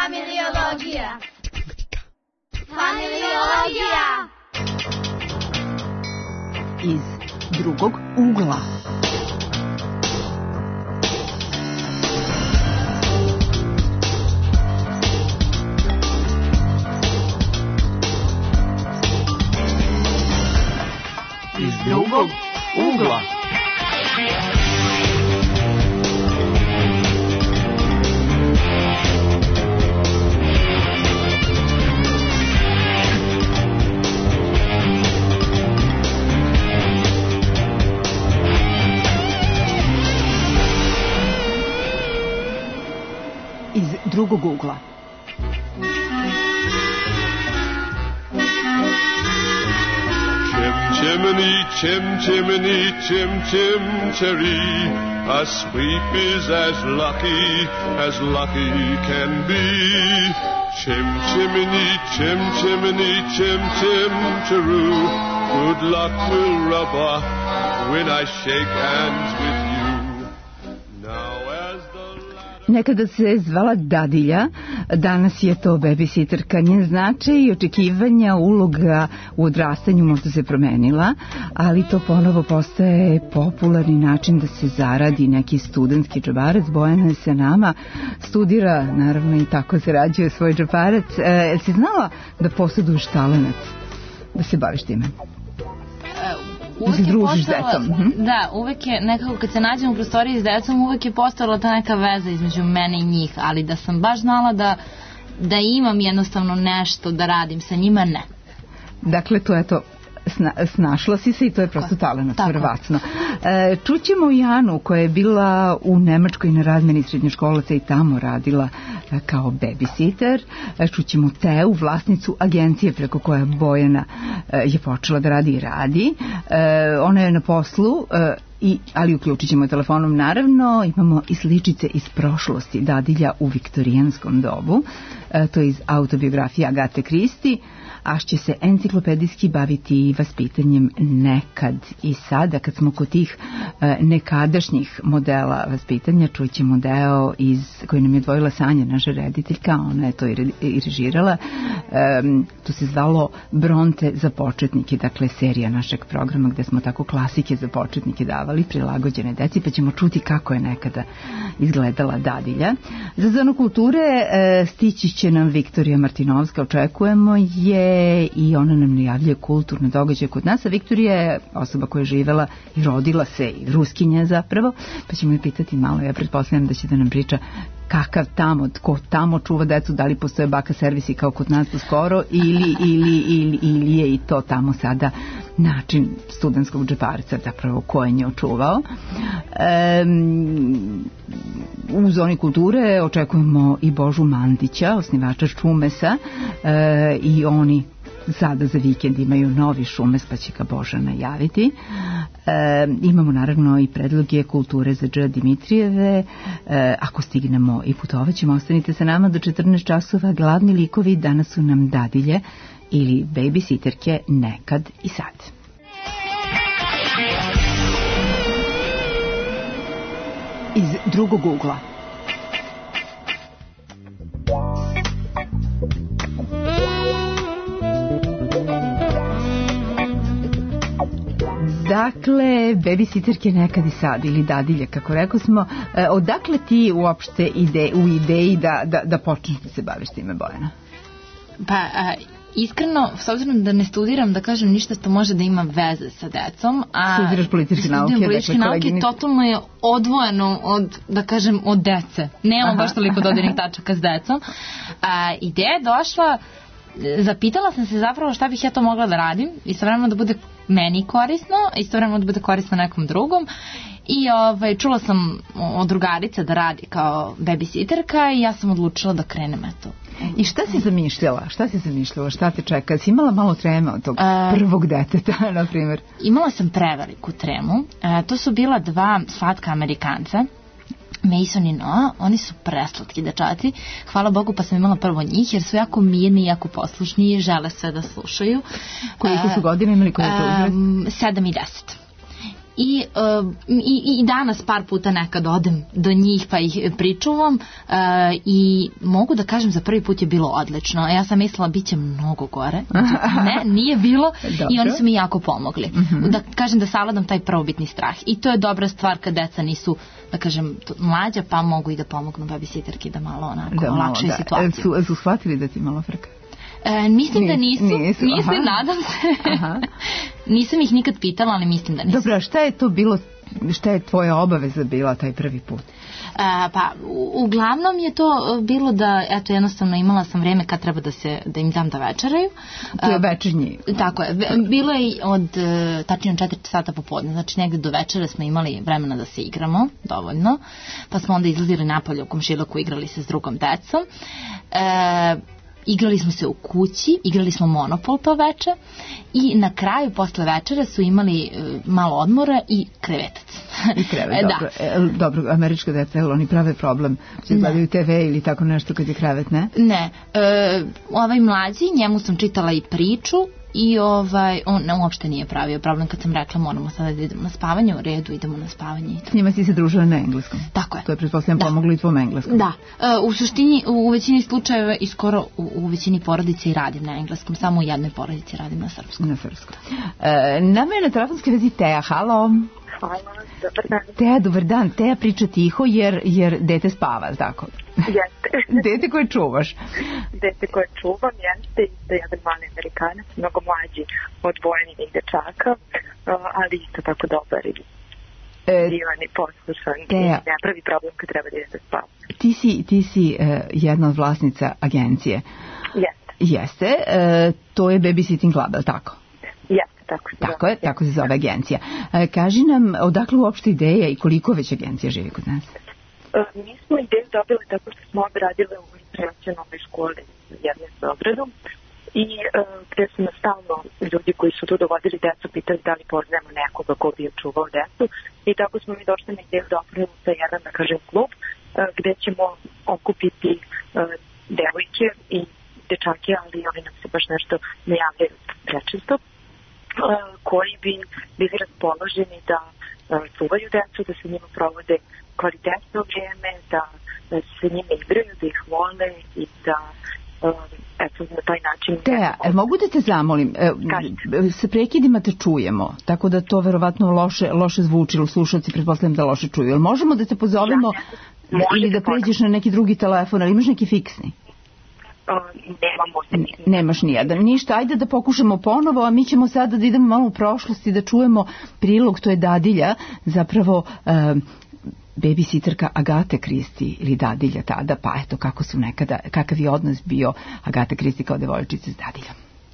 Familiologija. Familiologija. Iz drugog ugla. Iz drugog ugla. Iz drugog ugla. Chimney, chim, chimney, chim, chim, cherry. A sweep is as lucky can be. Chim, chimney, chim, chimney, chim, chim, cheroo. Good luck will rub off when I shake hands with you. Now as the Nekada se zvala dadilja, danas je to babysitterka. Njen značaj i očekivanja, uloga u odrastanju možda se promenila, ali to ponovo postaje popularni način da se zaradi neki studentski džabarac. Bojana je sa nama, studira, naravno i tako zarađuje svoj džabarac. Jel si znala da posjeduješ talenat da se baviš time? Uvek je postala, da, uvek je nekako kad se nađem u prostoriji s decom, uvek je postala ta neka veza između mene i njih, ali da sam baš znala da imam jednostavno nešto da radim sa njima, ne. Dakle, to je to, snašla si se i to je prosto talenat, verovatno. Čućemo Janu koja je bila u Nemačkoj na razmeni srednjoškolaca i tamo radila kao babysitter. Čućemo Teu, vlasnicu agencije preko koje Bojana je počela da radi i radi. Ona je na poslu, ali uključit ćemo telefonom naravno. Imamo i sličice iz prošlosti, dadilja u viktorijanskom dobu. To je iz autobiografije Agate Kristi. A će se enciklopedijski baviti vaspitanjem nekad i sada. Kad smo kod tih nekadašnjih modela vaspitanja, čućemo deo koji nam je odvojila Sanja, naša rediteljka, ona je to i režirala. To se zvalo Bronte za početnike, dakle serija našeg programa gde smo tako klasike za početnike davali, prilagođene deci, pa ćemo čuti kako je nekada izgledala dadilja. Za zonu kulture stići će nam Viktorija Martinovska, očekujemo je, i ona nam najavljuje kulturne događaje kod nas, a Viktorija je osoba koja je živela i rodila se i Ruskinja zapravo, pa ćemo je pitati malo, ja pretpostavljam da će da nam priča kakav tamo, tko tamo čuva decu, da li postoje baka servisi kao kod nas do skoro ili je i to tamo sada način studentskog džeparca, zapravo ko je nje očuvao. U zoni kulture očekujemo i Božu Mandića, osnivača Šumesa, i oni sada za vikend imaju novi Šumes, pa će ga Boža najaviti. Imamo naravno i predloge kulture za Dž. Dimitrijeve. Ako stignemo i putovaćemo, ostanite sa nama do 14 časova. Glavni likovi danas su nam dadilje ili babysitterke nekad i sad. Iz drugog ugla. Dakle, babysitterke nekad i sad ili dadilje, kako rekao smo. Odakle ti uopšte u ideji da počneš da se baviš time, Bojana? Pa, iskreno, s obzirom da ne studiram, da kažem ništa što može da ima veze sa decom. Studiraš političke nauke. Studiram političke nauke, totalno je odvojeno od dece. Nemamo baš toliko dodirnih tačaka s decom. Ideja je došla, zapitala sam se zapravo šta bih ja to mogla da radim, istovremeno da bude meni korisno, istovremeno da bude korisno nekom drugom. I čula sam od drugarice da radi kao babysitterka i ja sam odlučila da krenem eto. I šta si zamišljala? Šta te čeka? Si imala malo treme od tog prvog deteta, na primjer? Imala sam preveliku tremu. To su bila dva slatka Amerikanca, Mason i Noah. Oni su preslatki dečaci. Hvala Bogu pa sam imala prvo njih jer su jako mirni i jako poslušni i žele sve da slušaju. Koliko su godine imali? 7 i 10. I danas par puta nekad odem do njih pa ih pričuvam i mogu da kažem za prvi put je bilo odlično. Ja sam mislila bit će mnogo gore. Ne, nije bilo. I oni su mi jako pomogli. Da kažem da savladam taj prvobitni strah. I to je dobra stvar kad deca nisu, da kažem, mlađa, pa mogu i da pomognu babysitterki da malo onako olakšaju situaciju. Su shvatili da ti malo frka? Mislim da nisu. Mislim, nadam se. Nisam ih nikad pitala, ali mislim da nisu. Dobro, a šta je to bilo, šta je tvoja obaveza bila taj prvi put? Pa uglavnom je to bilo da eto jednostavno imala sam vreme kad treba da im dam da večeraju. To je večernji. Tako je. Bilo je od tačnije 4 sata popodne, znači negde do večere smo imali vremena da se igramo dovoljno, pa smo onda izlazili napolje u komšiluku, igrali se s drugom decom. Igrali smo se u kući, igrali smo Monopol to veče i na kraju posle večere su imali malo odmora i krevetac. I krevet, dobro. Dobro, američka deca, oni prave problem. Gledaju TV ili tako nešto kad je krevet, ne? Ne. Ovaj mlađi, njemu sam čitala i priču i on uopšte nije pravio problem kad sam rekla moramo sada da idemo na spavanje, u redu, idemo na spavanje. S njima si se družila na engleskom? Tako je. To je pretpostavljam pomoglo i tvom engleskom? Da. U suštini, u većini slučajeva i skoro u većini porodice i radim na engleskom, samo u jednoj porodici radim na srpskom. Na srpskom. Nama je na telefonskoj vezi Teja, halo. Hvala, dobar dan. Teja, dobar dan. Teja priča tiho jer dete spava, tako? Jeste. Dete koje čuvaš? Dete koje čuvam, jeste isto jedan mali Amerikanac, mnogo mlađi od Bojanih dečaka, ali isto tako dobar i divan i poslušan i ne pravi problem kad treba da ide da spava. Ti si jedna od vlasnica agencije. Jeste. Jeste. To je Babysitting Club, je li tako? Jeste. Tako se zove agencija. Kaži nam, odakle uopšte ideja i koliko već agencija živi kod nas? Mi smo ideju dobili tako što smo obe radile u internacionalnoj školi jedne s Beogradom i gde su nas stalno ljudi koji su tu dovodili decu pitali da li poznajemo nekoga ko bi čuvao decu i tako smo mi došli na ideju da otvorimo sa jedan, da kažem, klub gde ćemo okupiti devojke i dečake, ali oni nam se baš nešto ne javljaju prečesto, koji bi bili raspoloženi da čuvaju decu, da se njima provode kvalitetno vrijeme, da se njima igraju, da ih vole i da eto, na taj način... Teja, mogu da te zamolim, sa prekidima te čujemo, tako da to verovatno loše zvuči, ili slušalci pretpostavljam da loše čuju. Jel možemo da te pozovemo ili da pređeš na neki drugi telefon, ali imaš neki fiksni? Nemaš nijedan. Ništa, ajde da pokušamo ponovo, a mi ćemo sada da idemo malo u prošlosti da čujemo prilog, to je dadilja, zapravo babysitterka Agate Kristi ili dadilja tada, pa eto kako su nekada, kakav je odnos bio Agate Kristi kao devojčice s dadiljom.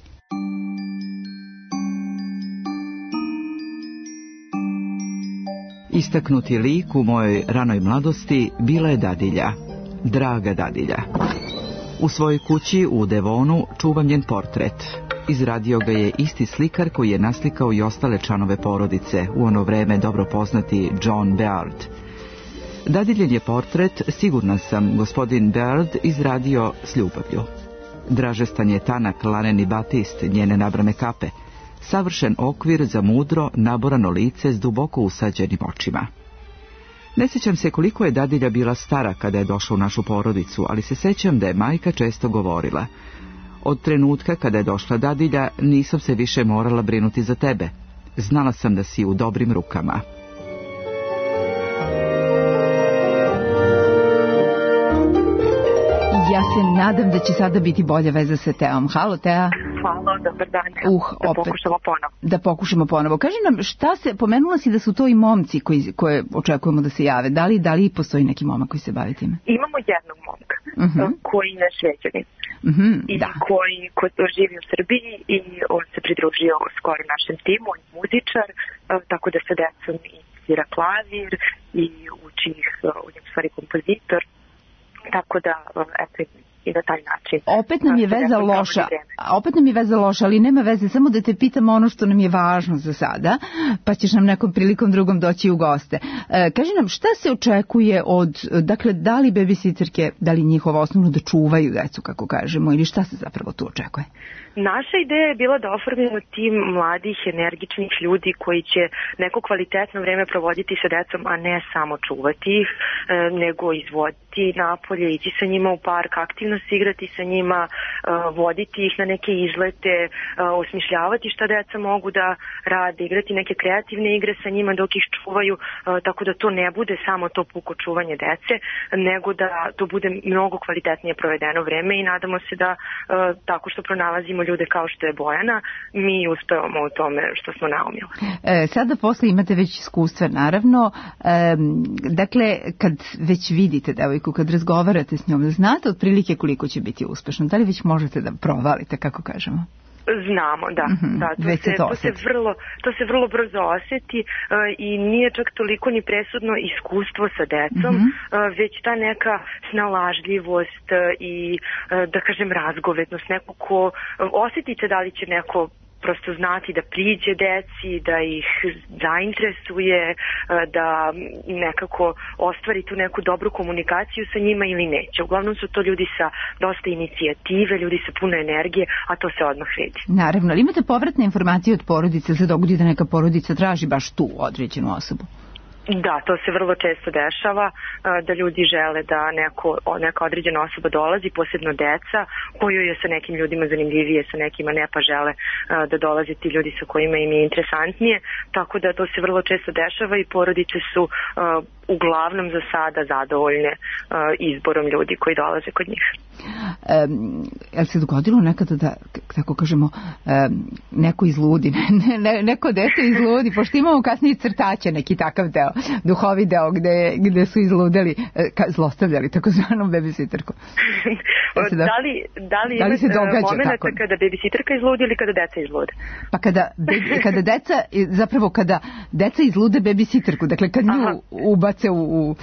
Istaknuti lik u mojoj ranoj mladosti bila je dadilja, draga dadilja. U svojoj kući u Devonu čuvam njen portret. Izradio ga je isti slikar koji je naslikao i ostale članove porodice, u ono vreme dobro poznati John Beard. Dadiljen je portret, sigurna sam, gospodin Beard izradio s ljubavlju. Dražestan je tanak laneni batist njene nabrane kape, savršen okvir za mudro, naborano lice s duboko usađenim očima. Ne sjećam se koliko je dadilja bila stara kada je došla u našu porodicu, ali se sjećam da je majka često govorila: od trenutka kada je došla dadilja, nisam se više morala brinuti za tebe. Znala sam da si u dobrim rukama. Ja se nadam da će sada biti bolja veza sa Teom. Halo, Teja. Halo, dobar dan. Da pokušamo ponovo. Kaži nam, pomenula si da su to i momci koje očekujemo da se jave. Da li postoji neki momak koji se bavi time? Imamo jednog momka koji je šveđanin i koji živi u Srbiji i on se pridružio skoro našem timu, on je muzičar, tako da sa decom i svira klavir i uči ih, on je u stvari kompozitor. Tako da, eto, i na taj način mislim. Opet nam je veza loša, ali nema veze, samo da te pitam ono što nam je važno za sada, pa ćeš nam nekom prilikom drugom doći u goste. Kaži nam, šta se očekuje dakle, da li babysitterke, da li njihovo osnovno da čuvaju decu, kako kažemo, ili šta se zapravo tu očekuje? Naša ideja je bila da oformimo tim mladih, energičnih ljudi koji će neko kvalitetno vreme provoditi sa decom, a ne samo čuvati ih, nego izvoditi napolje, ići sa njima u park, aktivno se igrati sa njima, voditi ih na neke izlete, osmišljavati šta deca mogu da rade, igrati neke kreativne igre sa njima dok ih čuvaju, tako da to ne bude samo to puko čuvanje dece, nego da to bude mnogo kvalitetnije provedeno vreme i nadamo se da tako što pronalazimo ljude kao što je Bojana, mi uspevamo u tome što smo naumili. Sada posle imate već iskustva, naravno. Dakle, kad već vidite devojku, kad razgovarate s njom, znate otprilike koliko će biti uspešno? Da li već možete da provalite, kako kažemo? Znamo, da. To se vrlo brzo oseti i nije čak toliko ni presudno iskustvo sa decom, već ta neka snalažljivost i, da kažem, razgovetnost. Neko ko osjetite da li će neko prosto znati da priđe deci, da ih zainteresuje, da nekako ostvari tu neku dobru komunikaciju sa njima ili neće. Uglavnom su to ljudi sa dosta inicijative, ljudi sa puno energije, a to se odmah vidi. Naravno, ali imate povratne informacije od porodice za dogodi da neka porodica traži baš tu određenu osobu? Da, to se vrlo često dešava, da ljudi žele da neka određena osoba dolazi, posebno deca, koju je sa nekim ljudima zanimljivije, sa nekima ne, pa žele da dolaze ti ljudi sa kojima im je interesantnije, tako da to se vrlo često dešava i porodice su uglavnom za sada zadovoljne izborom ljudi koji dolaze kod njih. Jel se dogodilo nekada da, tako kažemo, neko izludi, neko dete izludi, pošto imamo kasnije crtaće, neki takav deo, duhovi deo gde su izludeli, zlostavljali takozvanom babysitterku. Da li ima momenta kada babysitterka izludi ili kada deca izlude? Pa kada deca, zapravo kada deca izlude babysitterku, dakle kad nju ubace u...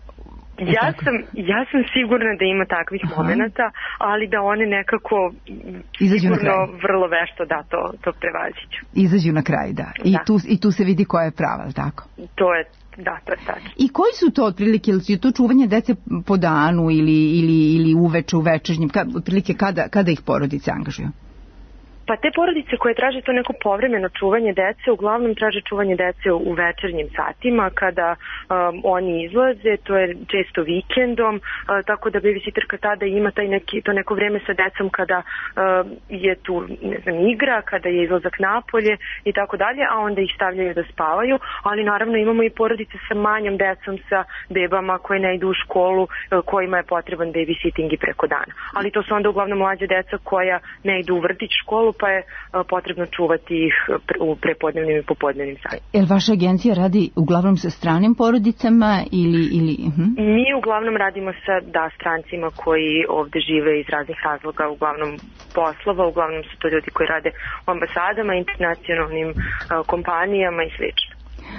Ja sam sigurna da ima takvih momenata, ali da one nekako sigurno vrlo vešto to prevaziću. Izađu na kraj, da. I tu se vidi koja je prava, ali tako? To je tačno. I koji su to otprilike, ili je to čuvanje dece po danu ili uveče, u večernjem, otprilike kada ih porodice angažuju? Pa te porodice koje traže to neko povremeno čuvanje dece, uglavnom traže čuvanje dece u večernjim satima kada oni izlaze, to je često vikendom, tako da babysitterka tada ima to neko vreme sa decom kada je tu, ne znam, igra, kada je izlazak napolje i tako dalje, a onda ih stavljaju da spavaju, ali naravno imamo i porodice sa manjom decom, sa bebama koje ne idu u školu, kojima je potreban babysitting i preko dana. Ali to su onda uglavnom mlađa deca koja ne idu u vrtić, školu, pa je potrebno čuvati ih u prepodnevnim i popodnevnim satima. Jel vaša agencija radi uglavnom sa stranim porodicama ili... Mi uglavnom radimo sa strancima koji ovde žive iz raznih razloga, uglavnom poslova, uglavnom su to ljudi koji rade u ambasadama, internacionalnim kompanijama i slično.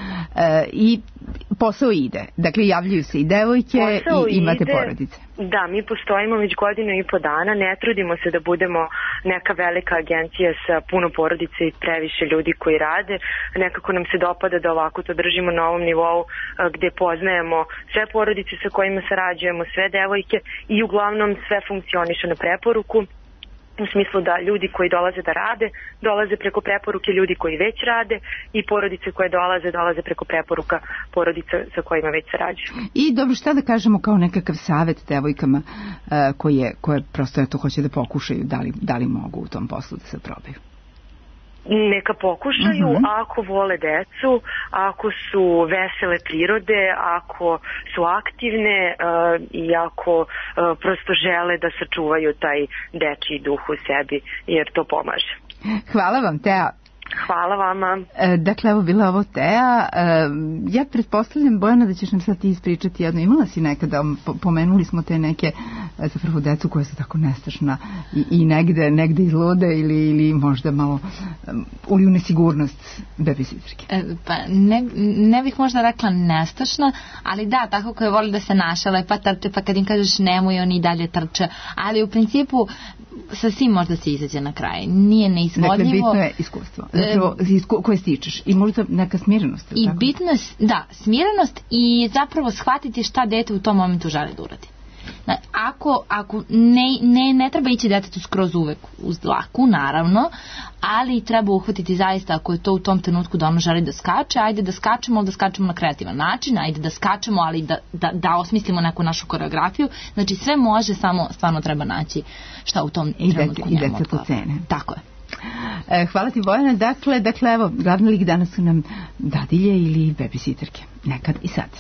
I posao ide. Dakle, javljaju se i devojke i imate porodice. Da, mi postojimo već 1.5 godina. Ne trudimo se da budemo neka velika agencija sa puno porodice i previše ljudi koji rade. Nekako nam se dopada da ovako to držimo na ovom nivou gde poznajemo sve porodice sa kojima sarađujemo, sve devojke i uglavnom sve funkcioniše na preporuku. U smislu da ljudi koji dolaze da rade, dolaze preko preporuke ljudi koji već rade i porodice koje dolaze preko preporuka porodica sa kojima već sarađuju. I dobro, šta da kažemo kao nekakav savjet devojkama koje prosto hoće da pokušaju da li mogu u tom poslu da se probaju? Neka pokušaju ako vole decu, ako su vesele prirode, ako su aktivne i ako prosto žele da sačuvaju taj dečiji duh u sebi, jer to pomaže. Hvala vam, Tea. Hvala vama. Dakle, evo bila ovo Tea. Ja pretpostavljam, Bojana, da ćeš nam sad ti ispričati jedno. Imala si nekada, pomenuli smo te neke zapravo decu koja su tako nestašna i negde izlode ili možda malo ulju nesigurnost babysitterke? Pa ne bih možda rekla nestašna, ali da, tako koje voli da se našale, pa trče, pa kad im kažeš nemoj, oni i dalje trče, ali u principu sa svim možda se izađe na kraj. Nije neizvodljivo. Dakle, bitno je iskustvo. Zapravo, koje stičeš. I možda neka smirenost. I bitno je, da, smirenost i zapravo shvatiti šta dete u tom momentu želi da uradi. Ako ne treba ići detetu skroz uvek uz dlaku, naravno, ali treba uhvatiti zaista ako je to u tom trenutku da ono želi da skače, ajde da skačemo, ali da skačemo na kreativan način, ajde da skačemo, ali da osmislimo neku našu koreografiju. Znači sve može, samo stvarno treba naći šta u tom trenutku njemu odgovara. I deca to cene. Tako je. Hvala ti, Bojana. Dakle, evo, glavni lik danas su nam dadilje ili babysitterke. Nekad i sad.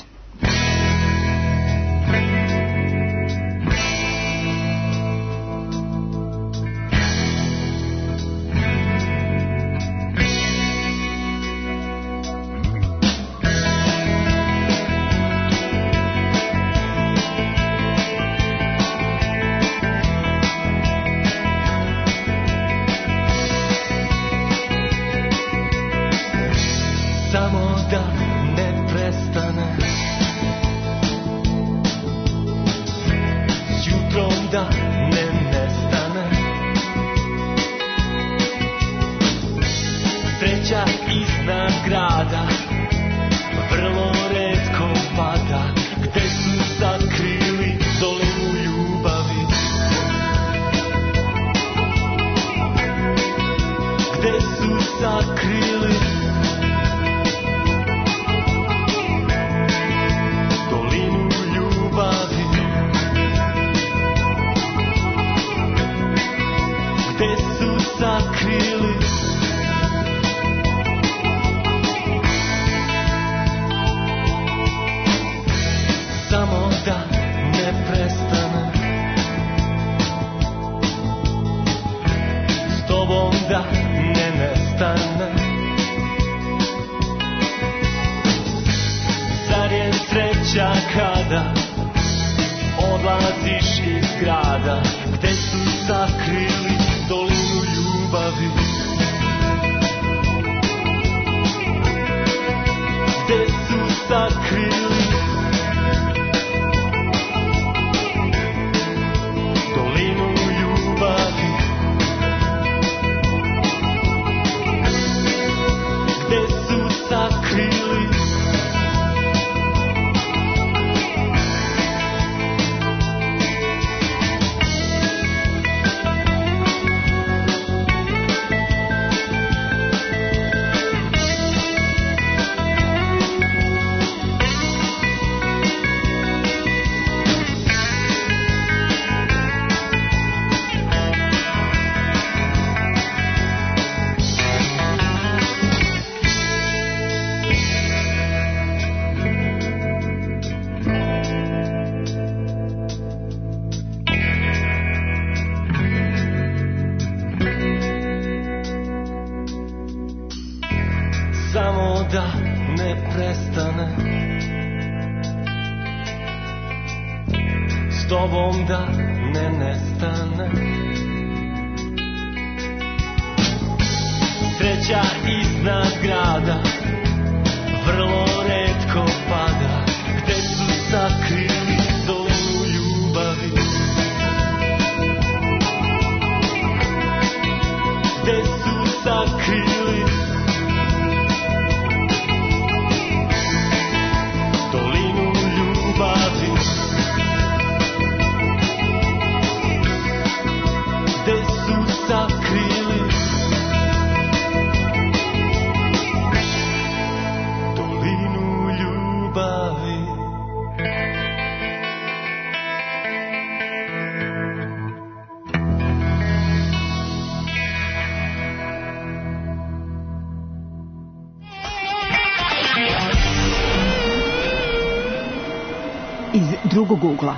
Drugog ugla.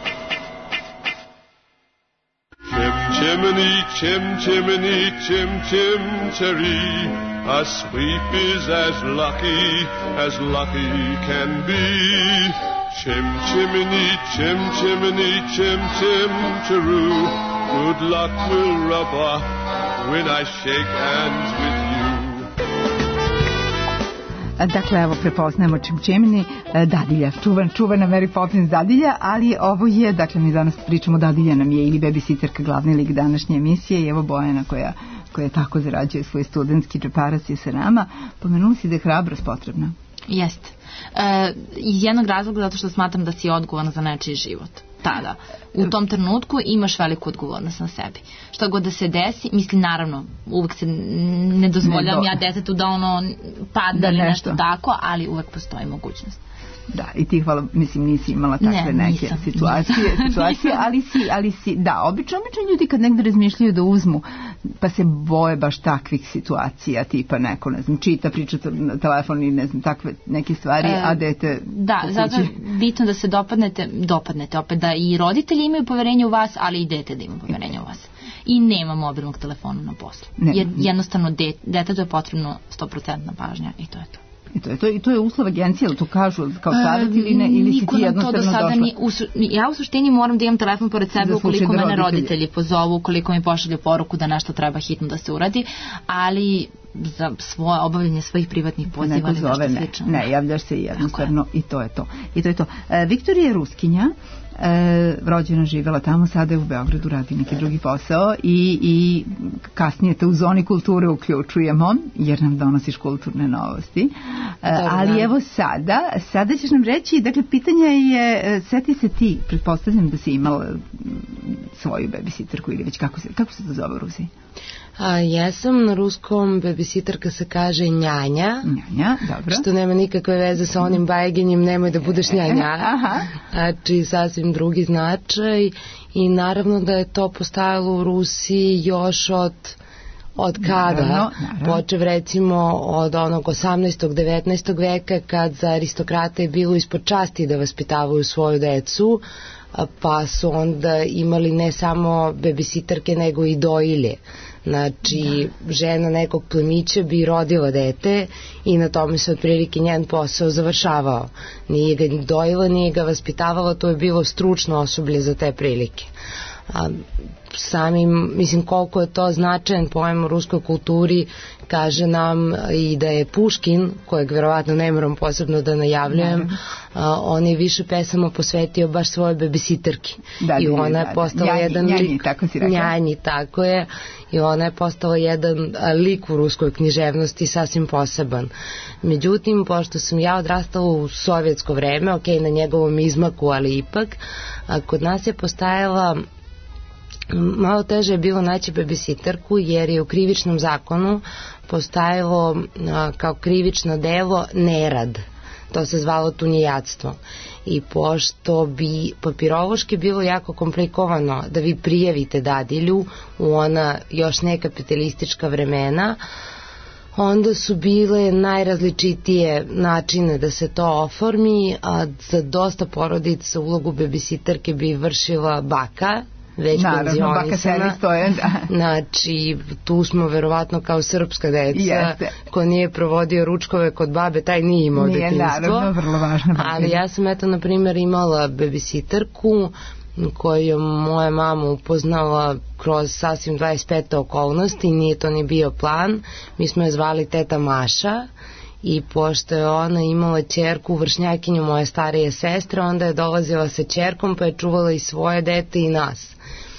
Chimney, chim, chimney, chim, chim, cherry. A sweep is as lucky can be. Chim chimney, chim chimney, chim chim chiroo. Good luck will rub off when I shake hands with you. Dakle, evo, prepoznajemo čimčemini, dadilja, čuvana Mary Poppins dadilja, ali ovo je, dakle, mi danas pričamo, dadilja nam je ili babysitterka glavni lik današnje emisije i evo Bojana koja tako zarađuje svoj studentski džeparac je sa nama. Pomenuli si da je hrabrost potrebna. Jeste. Iz jednog razloga zato što smatram da si odgovorna za nečiji život. Tada. U tom trenutku imaš veliku odgovornost na sebi. Šta god da se desi, mislim, naravno, uvek se ne dozvoljam ja detetu da ono padne ili nešto tako, ali uvek postoji mogućnost. Da, i ti hvala, mislim, nisi imala takve neke situacije, ali si, da, obično ljudi kad negde razmišljaju da uzmu, pa se boje baš takvih situacija, tipa neko, ne znam, čita, priča na telefon i ne znam, takve neke stvari, a dete... Da, zato je bitno da se dopadnete opet, da i roditelji imaju poverenje u vas, ali i dete da ima poverenje u vas. I nema mobilnog telefona na poslu. Jer jednostavno detetu je potrebno 100% pažnja i to je to. I to je uslov agencije, ali to kažu kao savjet ili ne, ili si ti jednostavno došla? Ja u suštini moram da imam telefon pored sebe ukoliko mene roditelji pozovu, ukoliko mi pošalju poruku da nešto treba hitno da se uradi, ali za svoje obavljanje svojih privatnih poziva ili nešto slično. Ne, javljaš se jednostavno i to je to. Viktorija je Ruskinja, rođena, živela tamo, sada je u Beogradu, radi neki drugi posao i kasnije te u zoni kulture uključujemo jer nam donosiš kulturne novosti. Ali evo sada ćeš nam reći, dakle, pitanje je, seti se ti, pretpostavljam da si imala svoju babysitterku ili već kako se to zove u Rusiji? Jesam, na ruskom babysitterka se kaže njanja. Njanja, dobro. Što nema nikakve veze sa onim bajgenjem, nemoj da budeš njanja. Znači, sasvim drugi značaj. I naravno da je to postajalo u Rusiji još od kada? Naravno. Počev recimo od onog 18. 19. veka kad za aristokrate je bilo ispod časti da vaspitavaju svoju decu, pa su onda imali ne samo babysitterke nego i dojilje. Znači, žena nekog plemića bi rodila dete i na tome se otprilike njen posao završavao. Nije ga dojila, nije ga vaspitavala, to je bilo stručno osoblje za te prilike. Samim, mislim, koliko je to značajan pojam u ruskoj kulturi, kaže nam i da je Puškin, kojeg verovatno ne moram posebno da najavljujem, on je više pesama posvetio baš svojoj babysitterki. I ona je postala jedan lik. Njanji, tako je. I ona je postala jedan lik u ruskoj književnosti sasvim poseban. Međutim, pošto sam ja odrastala u sovjetsko vreme, na njegovom izmaku, ali ipak, kod nas je postajala, malo teže je bilo naći babysitterku jer je u krivičnom zakonu postajalo kao krivično delo nerad. To se zvalo tunijatstvo. I pošto bi papirološki bilo jako komplikovano da vi prijavite dadilju u ona još nekapitalistička vremena, onda su bile najrazličitije načine da se to oformi, a za dosta porodica ulogu babysitterke bi vršila baka, već penzionisana. Znači, tu smo verovatno kao srpska deca, ko nije provodio ručkove kod babe, taj nije imao detinjstvo. Naravno, vrlo važno. Ali ja sam na primjer imala babysitterku koju moja mama upoznala kroz sasvim 25. okolnosti, nije to ni bio plan. Mi smo je zvali teta Maša i pošto je ona imala ćerku, vršnjakinju moje starije sestre, onda je dolazila sa ćerkom pa je čuvala i svoje dete i nas.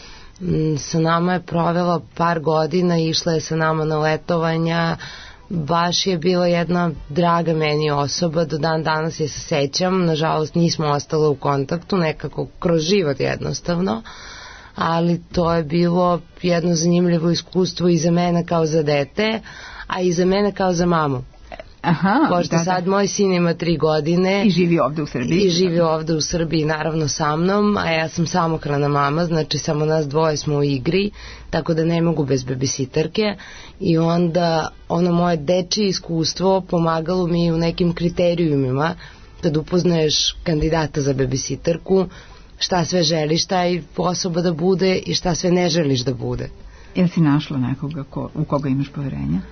Sa nama je provela par godina, išla je sa nama na letovanja, baš je bila jedna draga meni osoba, do dan danas je se sećam, nažalost nismo ostale u kontaktu, nekako kroz život jednostavno, ali to je bilo jedno zanimljivo iskustvo i za mene kao za dete, a i za mene kao za mamu. Pošto sad moj sin ima 3 godine i živi ovde u Srbiji. I živi ovde u Srbiji naravno sa mnom, a ja sam samohrana mama, znači samo nas dvoje smo u igri, tako da ne mogu bez babysitterke. I onda ono moje dečije iskustvo pomagalo mi u nekim kriterijumima kad upoznaješ kandidata za babysitterku, šta sve želiš taj osoba da bude i šta sve ne želiš da bude. Jel si našla nekoga u koga imaš poverenja?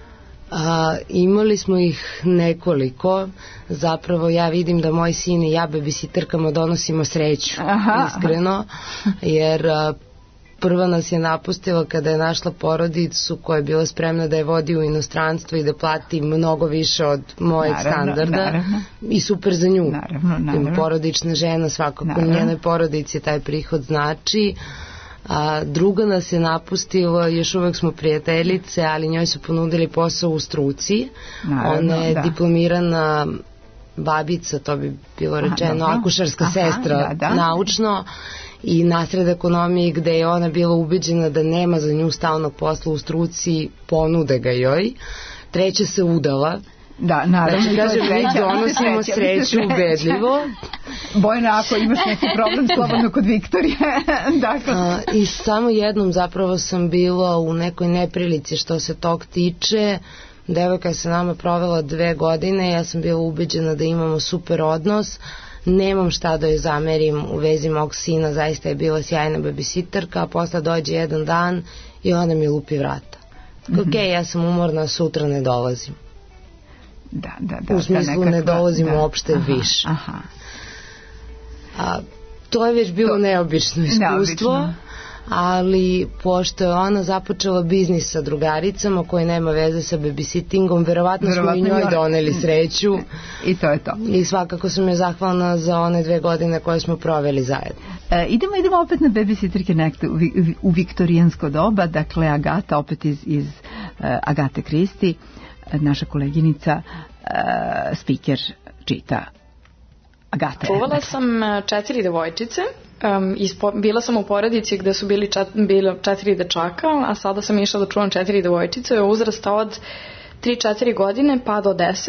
Imali smo ih nekoliko. Zapravo ja vidim da moj sin i ja babysitterkama donosimo sreću, iskreno, jer prva nas je napustila kada je našla porodicu koja je bila spremna da je vodi u inostranstvo i da plati mnogo više od mojeg standarda. I super za nju. Porodična žena, svakako njenoj porodici taj prihod znači. Druga nas je napustila, još uvek smo prijateljice, ali njoj su ponudili posao u struci. Ona je diplomirana babica, to bi bilo rečeno, akušerska sestra, naučno, i nasred ekonomije, gde je ona bila ubeđena da nema za nju stalnog posla u struci, ponude ga joj. Treća se udala. Da, naravno. Znači, kažem, mi donosimo sreću ubedljivo. Bojana, ako imaš neki problem, slobodno kod Viktorije. Dakle. I samo jednom zapravo sam bila u nekoj neprilici što se tog tiče. Devojka je sa nama provela 2 godine, ja sam bila ubeđena da imamo super odnos. Nemam šta da joj zamerim u vezi mog sina, zaista je bila sjajna babysitterka, a posle dođe jedan dan i ona mi lupi vrata. Okej, ja sam umorna, sutra ne dolazim. U smislu ne dolazim uopšte više. To je već bilo neobično iskustvo, ali pošto je ona započela biznis sa drugaricama koji nema veze sa babysittingom, verovatno smo i njoj doneli sreću. I to je to. I svakako sam je zahvalna za one 2 godine koje smo proveli zajedno. Idemo opet na babysitterke nekde u viktorijansko doba, dakle Agata, opet iz Agate Kristi, naša koleginica, speaker čita. Agata. Čuvala sam 4 devojčice, bila sam u porodici gde su bilo 4 dečaka, a sada sam išla da čuvam 4 devojčice uzrasta od 3-4 godine pa do 10.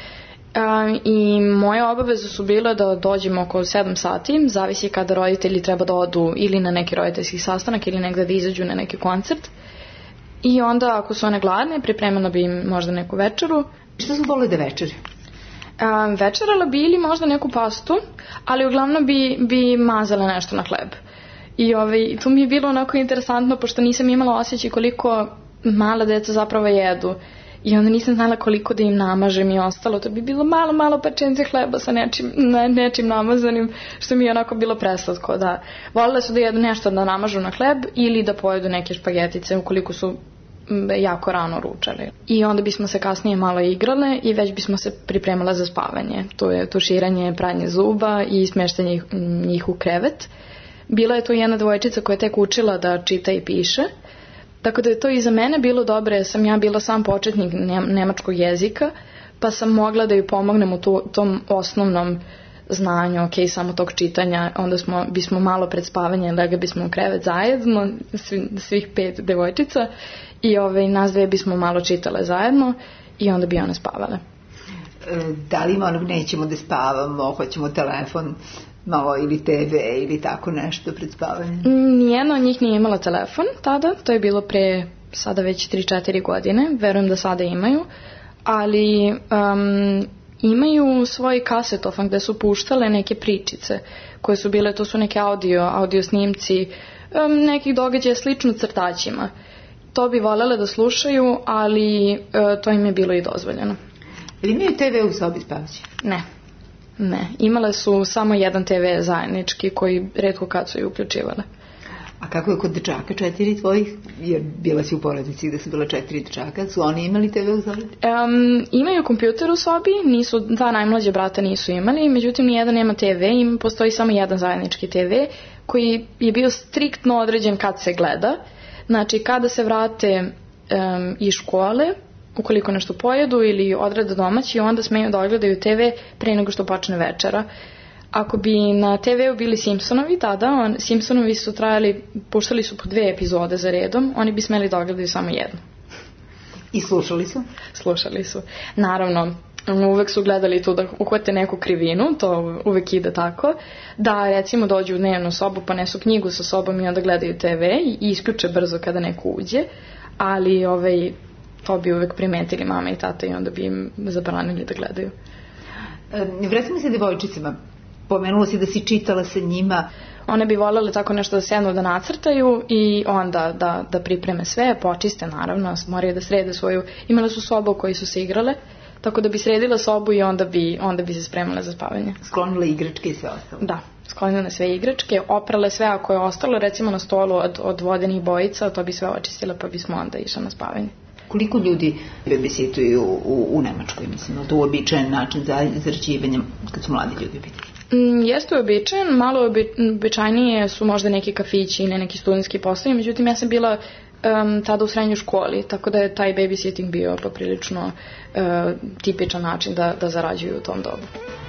I moje obaveze su bile da dođemo oko 7 sati, zavisi kada roditelji treba da odu ili na neki roditeljski sastanak ili negde da izađu na neki koncert. I onda ako su one gladne, pripremila bi im možda neku večeru. Što su volili da večeri? Večerala bi ili možda neku pastu, ali uglavnom bi mazala nešto na hleb. I tu mi je bilo onako interesantno, pošto nisam imala osjećaj koliko mala deca zapravo jedu. I onda nisam znala koliko da im namažem i ostalo. To bi bilo malo pečence hleba sa nečim namazanim, što mi je onako bilo preslatko. Da. Volile su da jedu nešto da namažu na hleb ili da pojedu neke špagetice ukoliko su jako rano ručali. I onda bismo se kasnije malo igrale i već bismo se pripremala za spavanje. To je tuširanje, pranje zuba i smeštanje njih u krevet. Bila je tu jedna devojčica koja je tek učila da čita i piše. Tako da je to i za mene bilo dobro, jer sam ja bila sam početnik nemačkog jezika, pa sam mogla da ju pomognem u tom osnovnom znanju, samo tog čitanja. Onda bismo malo pred spavanjem legli bismo u krevet zajedno, svih 5 devojčica, i nas 2 bismo malo čitale zajedno i onda bi one spavale. Da li ima onog nećemo da spavamo, hoćemo telefon, malo ili TV ili tako nešto pred spavanjem? Nijedna od njih nije imala telefon tada, to je bilo pre sada već 3-4 godine, verujem da sada imaju, ali imaju svoj kasetofon gde su puštale neke pričice koje su bile, to su neke audio snimci nekih događaja slično crtaćima. To bi voljela da slušaju, ali to im je bilo i dozvoljeno. Ili imaju TV u sobi spavajući? Ne, imale su samo jedan TV zajednički koji retko kad su i uključivale. A kako je kod dečaka 4 tvojih? Jer bila si u porodici gde su bila 4 dečaka. Su oni imali TV u sobi? Imaju kompjuter u sobi, 2 najmlađe brata nisu imali, međutim nijedan nema TV, postoji samo jedan zajednički TV koji je bio striktno određen kad se gleda. Znači kada se vrate iz škole, ukoliko nešto pojedu ili odrade domaći, onda smeju da ogledaju TV pre nego što počne večera. Ako bi na TV-u bili Simpsonovi tada, Simpsonovi su puštali su po 2 epizode za redom, oni bi smeli da ogledaju samo jednu. I slušali su? Slušali su. Naravno, uvek su gledali tu da uhvate neku krivinu, to uvek ide tako, da recimo dođu u dnevnu sobu pa nesu knjigu sa sobom i onda gledaju TV i isključe brzo kada neko uđe, ali to bi uvek primetili mama i tata i onda bi im zabranili da gledaju. Vratimo se devojčicama. Pomenula si da si čitala sa njima. One bi voljele tako nešto da sednu da nacrtaju i onda da pripreme sve, počiste naravno, moraju da srede svoju, imale su sobu u kojoj su se igrale, tako da bi sredila sobu i onda bi se spremale za spavanje. Sklonile igračke i sve ostalo. Da, sklonile sve igračke, oprale sve ako je ostalo recimo na stolu od vodenih bojica, to bi sve očistile pa bismo onda išli na spavanje. Koliko ljudi babysituju u Nemačkoj, mislim, to je uobičajen način za izrađivanje kad su mladi ljudi pitali? Jeste uobičajen, malo uobičajnije su možda neki kafići ili neki studentski poslovi, međutim ja sam bila tada u srednjoj školi, tako da je taj babysitting bio poprilično tipičan način da zarađuju u tom dobu.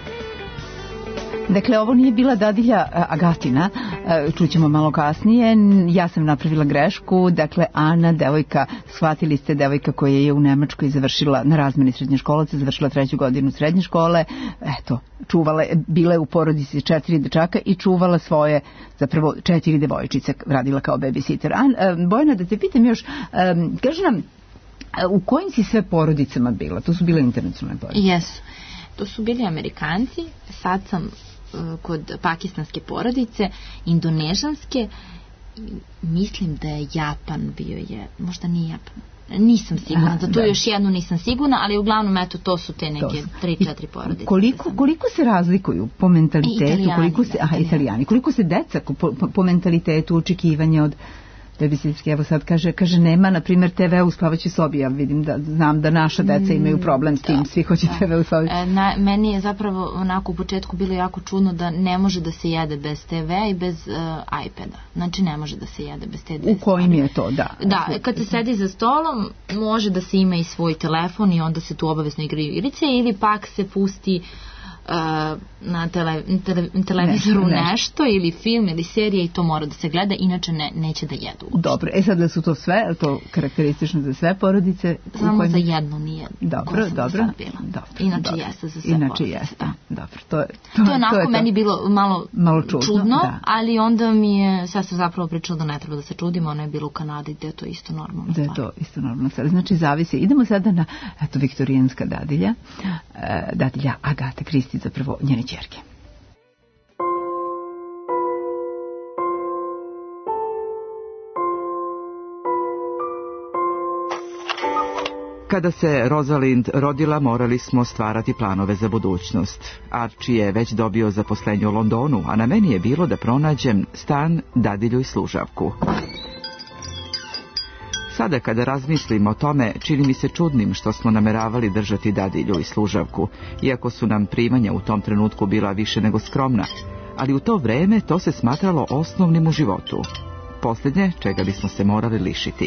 Dakle, ovo nije bila dadilja Agatina, čućemo malo kasnije, ja sam napravila grešku, dakle, Ana, devojka, shvatili ste, devojka koja je u Nemačkoj završila na razmeni srednjoškolaca, završila 3. godinu srednje škole, eto, čuvala, bila je u porodici 4 dečaka i čuvala svoje, zapravo 4 devojčice, radila kao babysitter. Bojana, da te pitam još, kaži nam, u kojim si sve porodicama bila? To su bile internacionalne porodice. Jesu. To su bili Amerikanci, sad sam kod pakistanske porodice, indonežanske, mislim da je Japan bio možda nije Japan. Nisam sigurna, za tu još jednu nisam sigurna, ali uglavnom eto to su te neke 3-4 porodice. Koliko se razlikuju po mentalitetu? Italijani. Koliko se deca po mentalitetu, očekivanja od babysitterske, evo sad kaže nema, na primjer, TV u spavaćoj sobi, ja vidim znam da naša deca imaju problem s tim, svi hoće TV u sobi. Meni je zapravo onako u početku bilo jako čudno da ne može da se jede bez TV i bez iPada, znači ne može da se jede bez te dve stvari. U kojim je to, da. Da, kad se sedi za stolom, može da se ima i svoj telefon i onda se tu obavezno igraju igrice ili pak se pusti na televizoru nešto ili film ili serija i to mora da se gleda, inače neće da jedu. Dobro, sad da su to sve, je to karakteristično za sve porodice? Samo za jednu nije. Dobro. Inače jeste za sve porodice. Dobro, to je onako meni bilo malo čudno, ali onda mi je sestra zapravo pričala da ne treba da se čudimo, ona je bila u Kanadi gde je to isto normalno. Da je to isto normalno. Znači zavisi. Idemo sada na viktorijanska dadilja Agata Kristi, zapravo njene ćerke. Kada se Rosalind rodila, morali smo stvarati planove za budućnost. Archie je već dobio zaposlenje u Londonu, a na meni je bilo da pronađem stan, dadilju i služavku. Sada kada razmislim o tome, čini mi se čudnim što smo nameravali držati dadilju i služavku, iako su nam primanja u tom trenutku bila više nego skromna, ali u to vreme to se smatralo osnovnim u životu. Posljednje čega bismo se morali lišiti.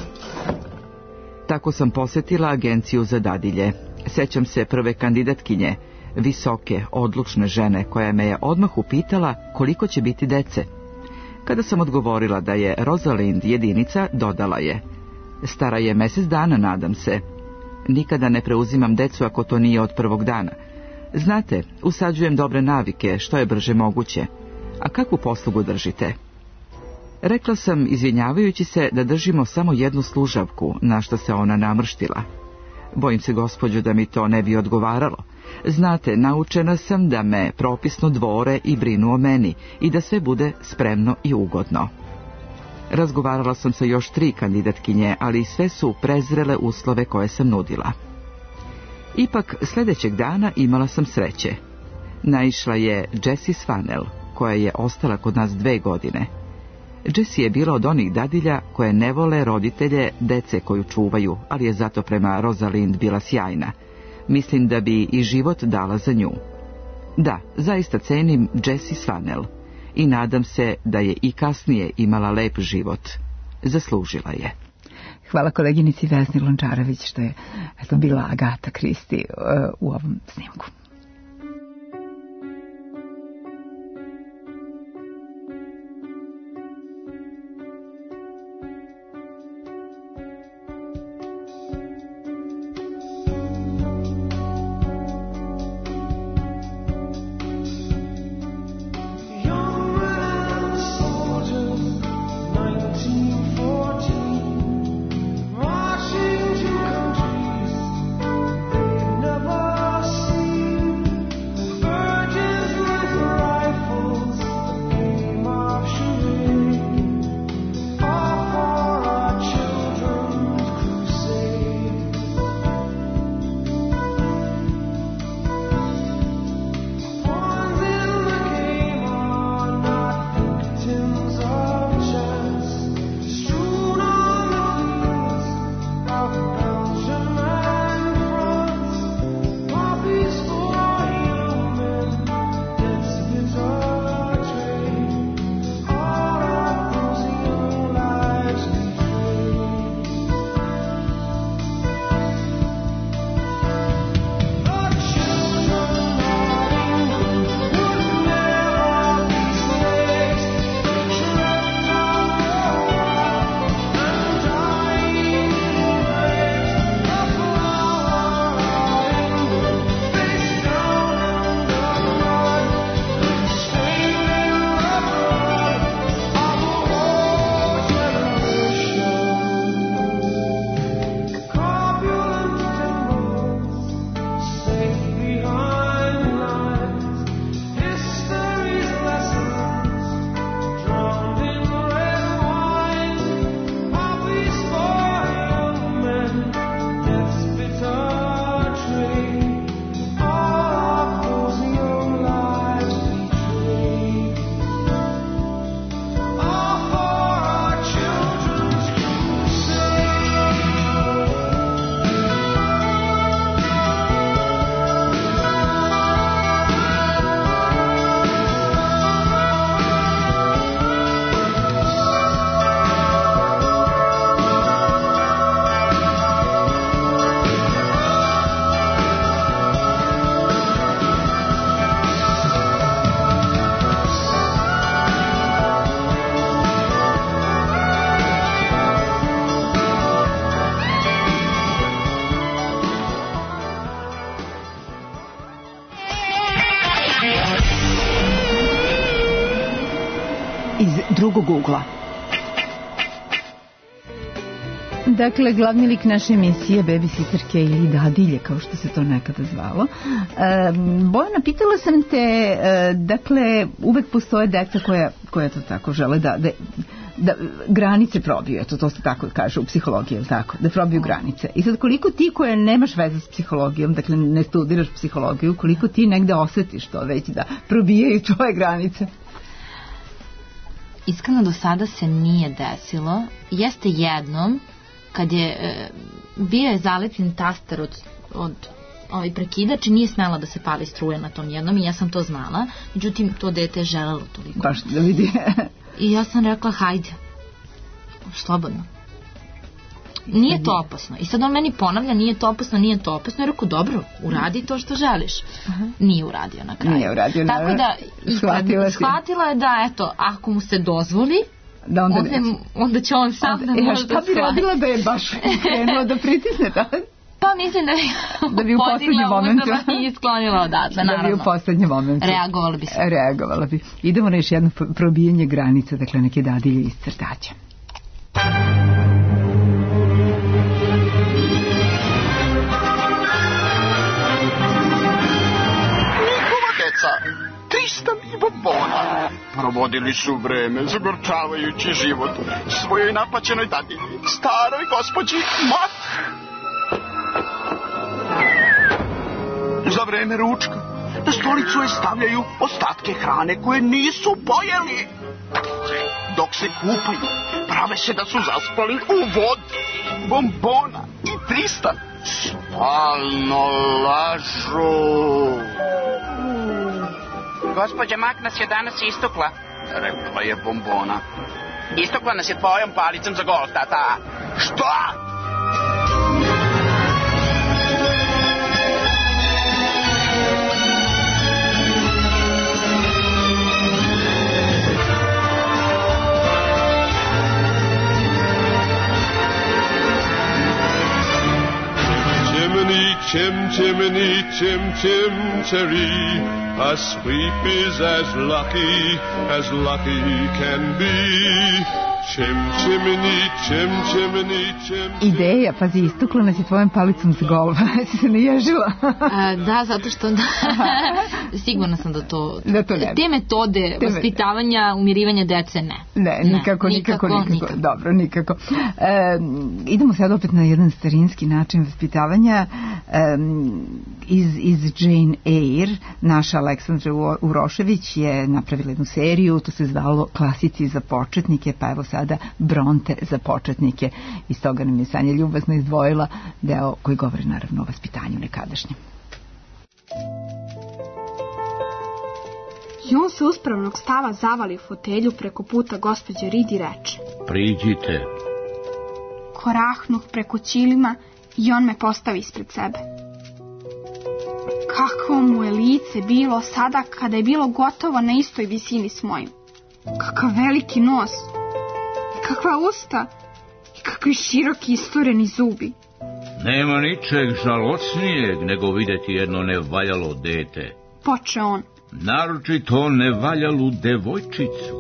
Tako sam posjetila agenciju za dadilje. Sećam se prve kandidatkinje, visoke, odlučne žene, koja me je odmah upitala koliko će biti dece. Kada sam odgovorila da je Rosalind jedinica, dodala je: stara je mjesec dana, nadam se. Nikada ne preuzimam decu ako to nije od prvog dana. Znate, usađujem dobre navike, što je brže moguće. A kakvu poslugu držite? Rekla sam, izvinjavajući se, da držimo samo jednu služavku, na što se ona namrštila. Bojim se, gospođo, da mi to ne bi odgovaralo. Znate, naučena sam da me propisno dvore i brinu o meni i da sve bude spremno i ugodno. Razgovarala sam sa još 3 kandidatkinje, ali sve su prezrele uslove koje sam nudila. Ipak, sljedećeg dana imala sam sreće. Naišla je Jessie Svanel, koja je ostala kod nas 2 godine. Jessie je bila od onih dadilja koje ne vole roditelje dece koju čuvaju, ali je zato prema Rosalind bila sjajna. Mislim da bi i život dala za nju. Da, zaista cenim Jessie Svanel i nadam se da je i kasnije imala lep život. Zaslužila je. Hvala koleginici Vesni Lončarević što je bila Agata Kristi u ovom snimku. See iz drugog ugla. Dakle, glavni lik naše emisije babysitterke ili dadilje, kao što se to nekada zvalo. Bojana, pitala sam te, dakle, uvek postoje deca koja to tako žele da granice probiju, eto, to se tako kaže u psihologiji, tako, da probiju granice. I sad, koliko ti koja nemaš veze s psihologijom, dakle, ne studiraš psihologiju, koliko ti negde osetiš to već da probijaju tvoje granice? Iskreno, do sada se nije desilo. Jeste jednom, kad je bio je zalepljen taster od ovaj prekidač i nije smela da se pali struje na tom jednom i ja sam to znala. Međutim, to dete je želelo toliko. Baš da vidi. I ja sam rekla, hajde, slobodno. Nije to opasno. I sad on meni ponavlja, nije to opasno. I rekao, dobro, uradi to što želiš. Nije uradio na kraju. Nije uradio, tako da, shvatila je da, eto, ako mu se dozvoli, onda će on sam da može da shvati. Šta bi radila da je baš krenuo da pritisne, da? Pa mislim da bi u poslednjem momentu i sklonila odatle, naravno. Da bi u poslednjem momentu reagovala bi. Idemo na još jedno probijanje granica, dakle neke dadilje iz crtaća. Njihova deca, Tristan i Bombona, provodili su vreme zagorčavajući život svojoj napaćenoj dadilji, staroj gospođi Mat. Za vreme ručka na stolicu je stavljaju ostatke hrane koje nisu pojeli. Dok se kupaju, prave se da su zaspali u vodi. Bombona i Tristan stalno lažu. Gospođa Mak nas je danas istukla, rekla je Bombona. Istukla nas je tvojom palicom za gol, tata. Šta? Chim, chimney, chim, chim, cherry, a sweep is as lucky can be. Chim, chimney, chim. Ideja, pazi, istukla nas je tvojom palicom za gol, si se naježila. Da, zato što sigurna sam da to te metode vaspitavanja, umirivanja dece, ne, nikako. Dobro, nikako. Idemo sad opet na jedan starinski način vaspitavanja iz Jane Eyre. Naša Aleksandra Urošević je napravila jednu seriju, to se zvalo Klasici za početnike, pa evo sada Bronte za početnike. Iz toga nam je Sanja ljubazno izdvojila deo koji govori naravno o vaspitanju nekadašnjem. I on se uspravnog stava zavali u fotelju preko puta gospođe Reed i reče: Priđite. Korahnuh preko ćilima i on me postavi ispred sebe. Kakvo mu je lice bilo sada kada je bilo gotovo na istoj visini s mojim. Kakav veliki nos, kakva usta i kakvi široki istureni zubi. Nema ničeg žalosnijeg nego vidjeti jedno nevaljalo dete. Poče on. Naročito nevaljalu devojčicu.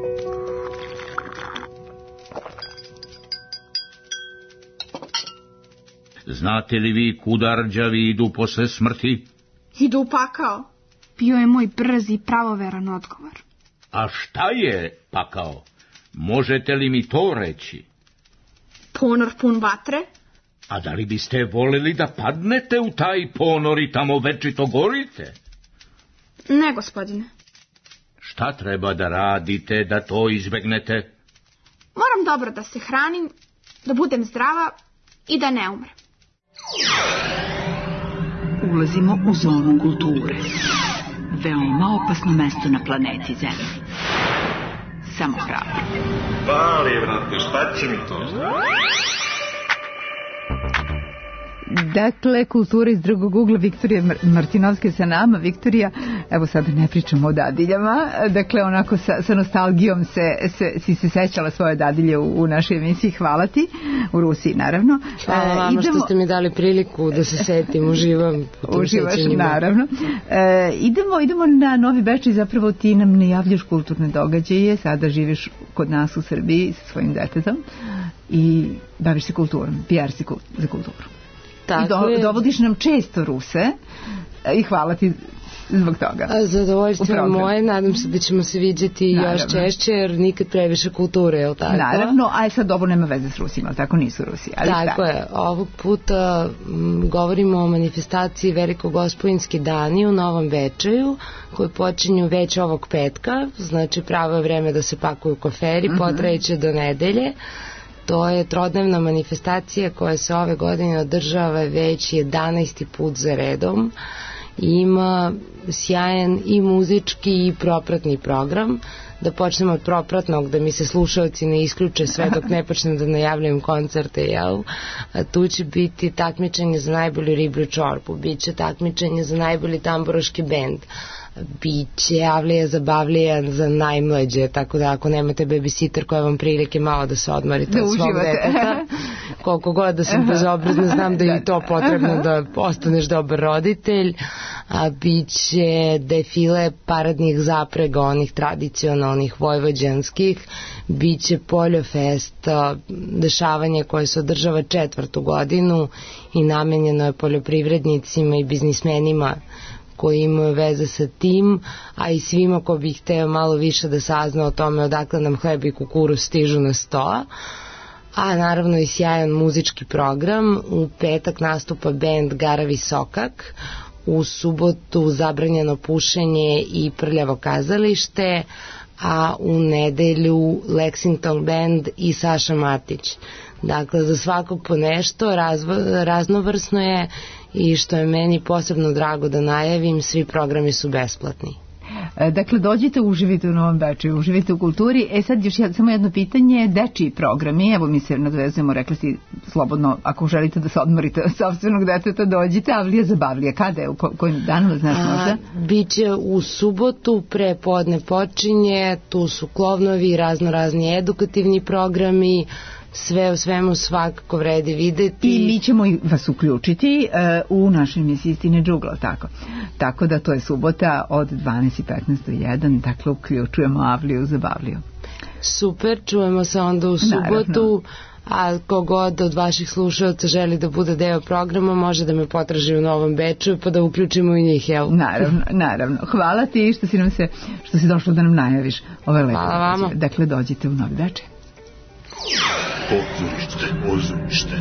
Znate li vi kuda rđavi idu posle smrti? Idu u pakao. Bio je moj brzi i pravoveran odgovor. A šta je pakao? Možete li mi to reći? Ponor pun vatre. A da li biste voleli da padnete u taj ponor i tamo večito gorite? Ne, gospodine. Šta treba da radite da to izbegnete? Moram dobro da se hranim, da budem zdrava i da ne umrem. Ulazimo u zonu kulture. Veoma opasno mesto na planeti Zemlji. Samo hrabro. Pali, vrate, šta će mi to? Dakle, kultura iz drugog ugla, Viktorija Martinovska sa nama. Viktorija, evo sada ne pričamo o dadiljama, dakle onako sa nostalgijom si se sećala svoje dadilje u našoj emisiji, hvala ti, u Rusiji naravno. Hvala vama što ste mi dali priliku da se setim, uživam. Uživaš, naravno. Idemo na Novi Bečej, zapravo ti nam najavljaš kulturne događaje, sada živiš kod nas u Srbiji sa svojim detetom i baviš se kulturom, PR si za kulturu. I dovodiš nam često Ruse i hvala ti zbog toga. Zadovoljstvo je moje, nadam se da ćemo se vidjeti još češće, jer nikad previše kulture, je li tako? Naravno, a sad ovo nema veze s Rusima, ali tako nisu Rusi. Ali tako je, ovog puta govorimo o manifestaciji Velikogospojinski dani u Novom Bečeju, koji počinju već ovog petka, znači pravo je vreme da se pakuju koferi, potrajeće do nedelje. To je trodnevna manifestacija koja se ove godine održava već 11. put za redom. Ima sjajan i muzički i propratni program. Da počnemo od propratnog, da mi se slušalci ne isključe sve dok ne počnem da najavljam koncerte, jel? Tu će biti takmičenje za najbolju riblju čorbu, bit će takmičenje za najbolji tamburaški bend, biće Avlija Zabavlija za najmlađe, tako da ako nemate babysitter koja vam prilike malo da se odmorite od svog deteta, koliko god da sam bezobrazna, znam da je i to potrebno da ostaneš dobar roditelj, a biće defile paradnih zaprega, onih tradicionalnih vojvođanskih, biće Poljofest, dešavanje koje se održava 4. godinu i namenjeno je poljoprivrednicima i biznismenima koji imaju veze sa tim, a i svima ko bi hteo malo više da sazna o tome odakle nam hleb i kukuruz stižu na sto. A naravno i sjajan muzički program. U petak nastupa bend Garavi Sokak, u subotu zabranjeno pušenje i prljavo kazalište, a u nedelju Lexington band i Saša Matić. Dakle, za svakog po nešto, raznovrsno je i što je meni posebno drago da najavim, svi programi su besplatni. Dakle, dođite, uživite u Novom Bečeju, uživite u kulturi. Sad još samo jedno pitanje, dečiji programi, evo mi se nadvezujemo, rekli si slobodno, ako želite da se odmorite od sopstvenog deteta, dođite, Avlija Zabavlija, kada je, u kojim danima, znaš možda? Biće u subotu, pre podne počinje, tu su klovnovi, razni edukativni programi, sve u svemu svakako vredi videti. I mi ćemo vas uključiti u našoj emisiji Istine džugla, tako da to je subota od 12:15 do 1, dakle uključujemo Avliju Zabavliju. Super, čujemo se onda u subotu. A kogod od vaših slušalaca želi da bude deo programa, može da me potraži u Novom Beču pa da uključimo i njih, jel? Naravno. Hvala ti što si došla da nam najaviš ove lepe. Hvala vama. Dakle, dođite u Novi Bečej. Pozorište.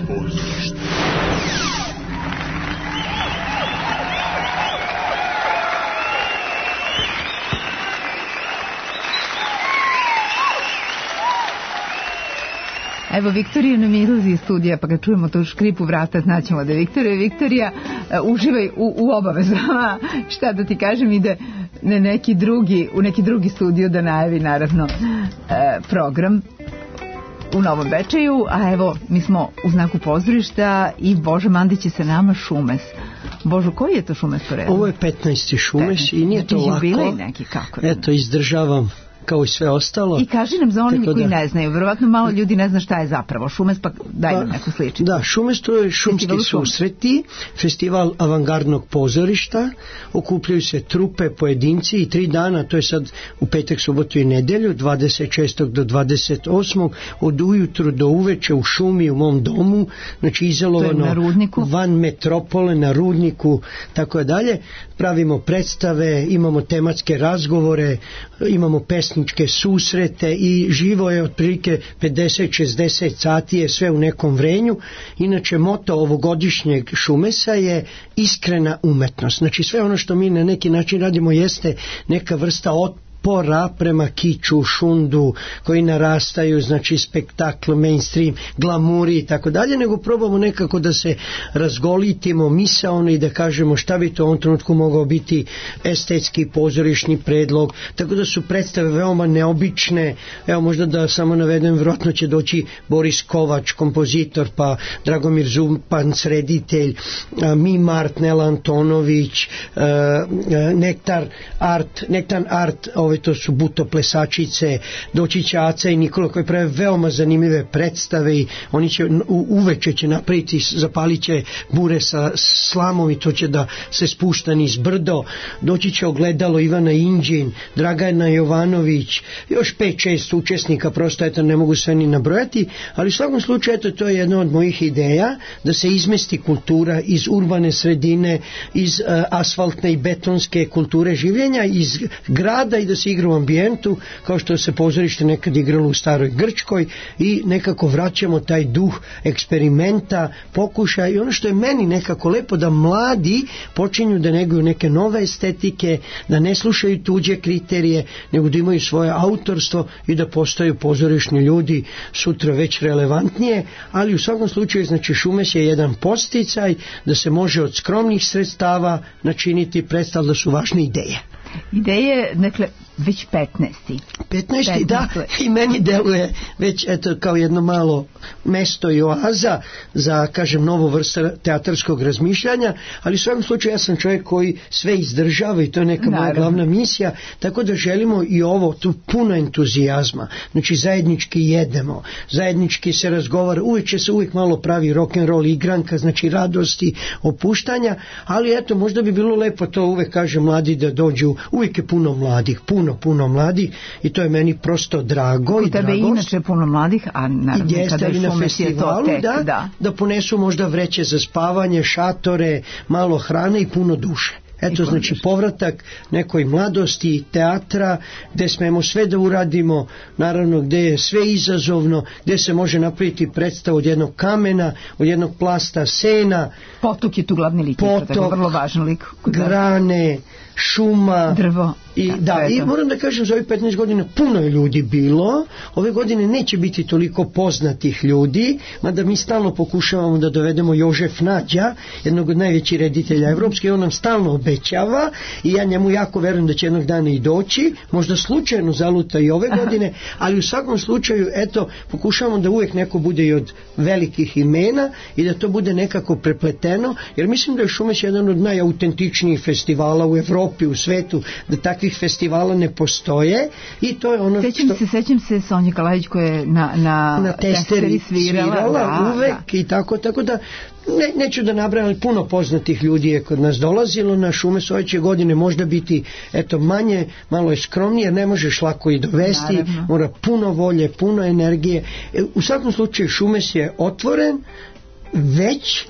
Evo, Viktorija nam izlazi iz studija, pa ga čujemo to škripu vrata, znaćemo da je Viktorija. Viktorija, uživaj u obavezama, šta da ti kažem, ide u neki drugi studio da najavi, naravno, program u Novom Bečeju, a evo, mi smo u znaku pozorišta i Boža Mandić je sa nama, Šumes. Božo, koji je to Šumes po redu? Ovo je 15. Šumes i nije to lako. Eto, izdržavam kao i sve ostalo. I kaži nam za oni koji ne znaju, verovatno malo ljudi ne zna šta je zapravo Šumes, pa daj nam neku sličicu. Da, Šumes to je šumski susreti, festival avangardnog pozorišta, okupljaju se trupe, pojedinci i 3 dana, to je sad u petak, subotu i nedelju, 26. do 28. od ujutru do uveče u šumi u mom domu, znači izolovano van metropole, na Rudniku, tako dalje. Pravimo predstave, imamo tematske razgovore, imamo pesničke susrete i živo je otprilike 50-60 sati, je sve u nekom vrenju. Inače, moto ovogodišnjeg Šumesa je iskrena umetnost. Znači, sve ono što mi na neki način radimo jeste neka vrsta otpora prema kiču, šundu koji narastaju, znači spektakl, mainstream, glamuri i tako dalje, nego probamo nekako da se razgolitimo misaono i da kažemo šta bi to u ovom trenutku mogao biti estetski pozorišni predlog, tako da su predstave veoma neobične. Evo možda da samo navedem, vjerojatno će doći Boris Kovač, kompozitor, pa Dragomir Zupanc, reditelj, Mimart, Nela Antonović, Nektar Art, to su buto plesačice, doći će Aca i Nikola koji prave veoma zanimljive predstave i oni će uveče će napraviti, zapalit će bure sa slamom i to će da se spušta niz brdo. Doći će Ogledalo, Ivana Inđin, Dragana Jovanović, još 5-6 učesnika, prosto eto ne mogu sve ni nabrojati, ali u svakom slučaju eto, to je jedna od mojih ideja, da se izmesti kultura iz urbane sredine, iz asfaltne i betonske kulture življenja, iz grada i da se igra u ambijentu, kao što se pozorište nekad igralo u staroj Grčkoj i nekako vraćamo taj duh eksperimenta, pokušaja i ono što je meni nekako lepo da mladi počinju da neguju neke nove estetike, da ne slušaju tuđe kriterije, nego da imaju svoje autorstvo i da postaju pozorišni ljudi sutra već relevantnije, ali u svakom slučaju znači Šumes je jedan posticaj da se može od skromnih sredstava načiniti predstav, da su važne ideje. Ideje, dakle, već 15. Da, i meni deluje već eto kao jedno malo mesto i oaza za, kažem, novu vrstu teatarskog razmišljanja, ali u svakom slučaju ja sam čovjek koji sve izdržava i to je neka moja glavna misija, tako da želimo i ovo, tu puno entuzijazma, znači zajednički jedemo, zajednički se razgovara, uvijek se malo pravi rock'n'roll igranka, znači radosti, opuštanja, ali eto, možda bi bilo lepo to uvijek kaže mladi da dođu, uvijek je puno mladih, puno mladih i to je meni prosto drago. U tebe inače puno mladih, a naravno kada je Šumes je to tek. Da ponesu možda vreće za spavanje, šatore, malo hrane i puno duše. Eto, znači povratak nekoj mladosti teatra, gdje smemo sve da uradimo, naravno gdje je sve izazovno, gdje se može napraviti predstav od jednog kamena, od jednog plasta sena. Potok je tu glavni lik, tako vrlo važan lik. Grane, šuma, drvo. I moram da kažem, za ovih 15 godina puno je ljudi bilo, ove godine neće biti toliko poznatih ljudi, mada mi stalno pokušavamo da dovedemo Jožef Nađa, jednog od najvećih reditelja evropske, on nam stalno obećava i ja njemu jako verujem da će jednog dana i doći, možda slučajno zaluta i ove godine, ali u svakom slučaju, eto, pokušavamo da uvijek neko bude i od velikih imena i da to bude nekako prepleteno, jer mislim da je Šumes jedan od najautentičnijih festivala u Evropi, u svetu, da takvih festivala ne postoje i to je ono Sećam se Sonje Kalajić koja je na testeri svirala uvek i tako da neću da nabrajam, ali puno poznatih ljudi je kod nas dolazilo na Šumes. Ove će godine možda biti eto manje, malo je skromnije, ne možeš lako i dovesti, mora puno volje, puno energije. U svakom slučaju Šumes je otvoren već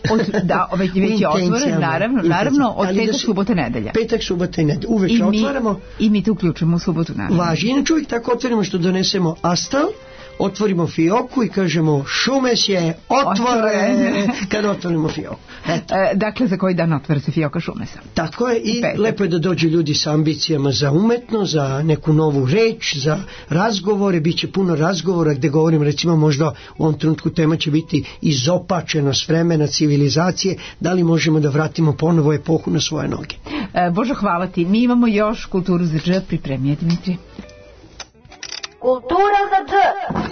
je otvoren, naravno od petak, subota, nedelja. Petak, subota i nedelja. Uveče otvaramo. I mi te uključimo u subotu, naravno. Važi. Inače uvijek tako otvorimo što donesemo astal, otvorimo fioku i kažemo Šumes je otvoren kada otvorimo fioku. Dakle, za koji dan otvara se fioka Šumesa? Tako je i lepo je da dođu ljudi sa ambicijama za umetno, za neku novu reč, za razgovore, bit će puno razgovora gde govorim, recimo možda u ovom trenutku tema će biti izopačenost vremena, civilizacije, da li možemo da vratimo ponovo epohu na svoje noge. Božo, hvala ti. Mi imamo još Kulturu za dž, pripremio Dimitrij. Kultura za dž.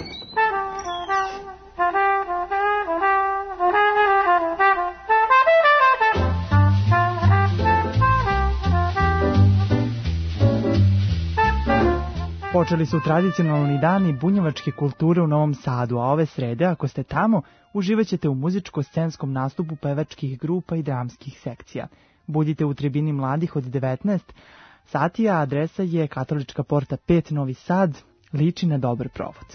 Počeli su tradicionalni dani bunjevačke kulture u Novom Sadu, a ove srede, ako ste tamo, uživaćete u muzičko-scenskom nastupu pevačkih grupa i dramskih sekcija. Budite u tribini mladih od 19 sati, a adresa je Katolička porta 5 Novi Sad, liči na dobar provod.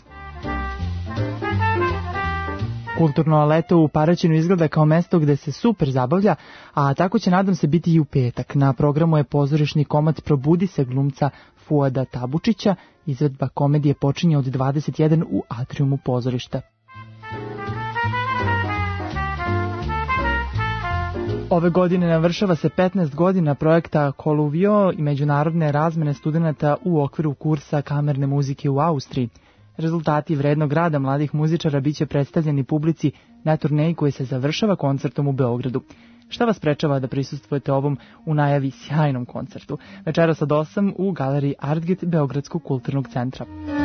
Kulturno leto u Paraćinu izgleda kao mesto gde se super zabavlja, a tako će nadam se biti i u petak. Na programu je pozorišni komad Probudi se glumca Fuada Tabučića. Izvedba komedije počinje od 21 u atriumu pozorišta. Ove godine navršava se 15 godina projekta Coluvio i međunarodne razmene studenata u okviru kursa kamerne muzike u Austriji. Rezultati vrednog rada mladih muzičara biće predstavljeni publici na turneji koji se završava koncertom u Beogradu. Šta vas sprečava da prisustvujete ovom u najavi sjajnom koncertu? Večeras od 8 u galeriji Artget Beogradskog kulturnog centra.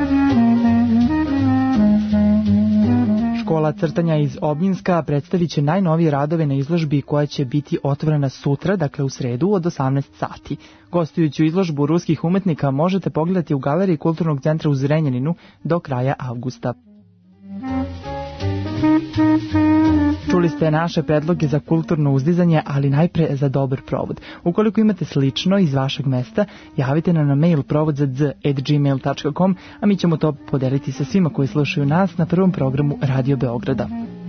Škola crtanja iz Obnjinska predstavit će najnovije radove na izložbi koja će biti otvorena sutra, dakle u sredu od 18 sati. Gostujuću izložbu ruskih umetnika možete pogledati u galeriji Kulturnog centra u Zrenjaninu do kraja avgusta. Čuli ste naše predloge za kulturno uzdizanje, ali najpre za dobar provod. Ukoliko imate slično iz vašeg mesta, javite nam na mail provodzz@gmail.com, a mi ćemo to podeliti sa svima koji slušaju nas na prvom programu Radio Beograda.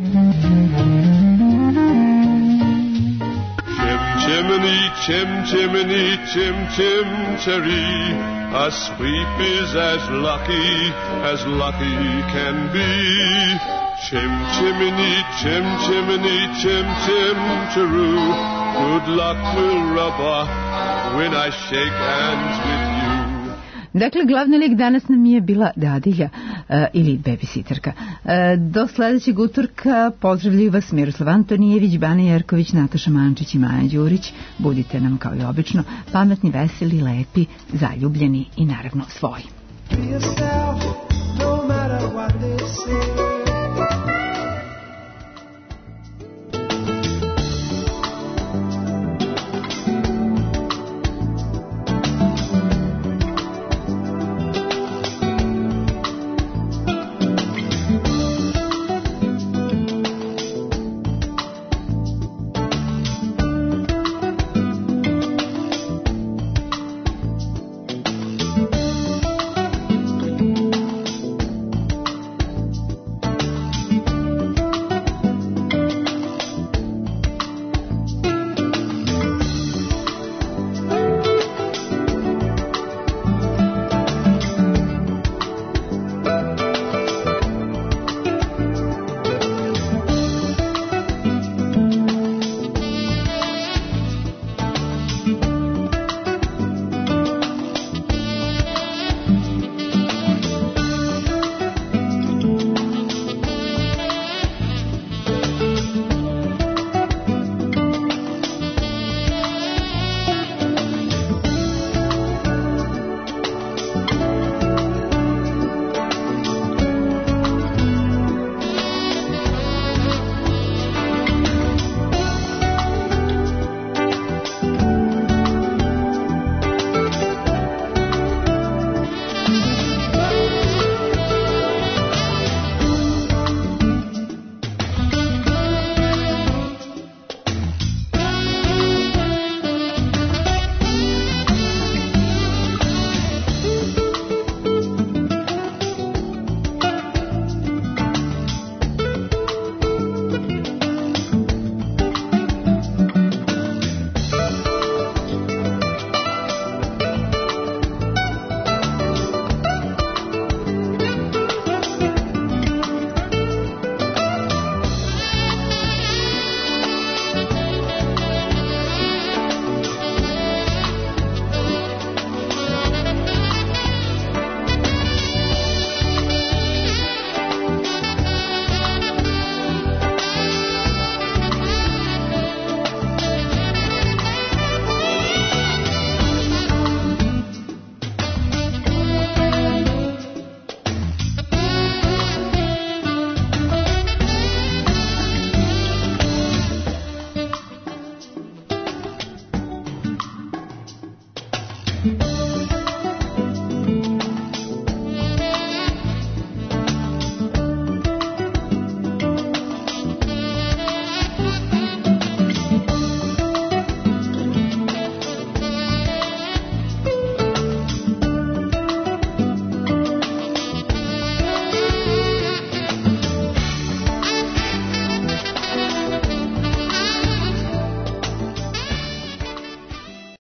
Chimney, chim, chimney, chim, chim, cherry. A sweep is as lucky can be. Chim, chimney, chim, chimney, chim, chim, cheroo. Good luck will rub off when I shake hands with you. Dakle, glavni lik danas nam je bila dadilja ili babysitterka. Do sledećeg utorka pozdravljaju vas Miroslav Antonijević, Bana Jerković, Nataša Mančić i Maja Đurić. Budite nam kao i obično pametni, veseli, lepi, zaljubljeni i naravno svoji.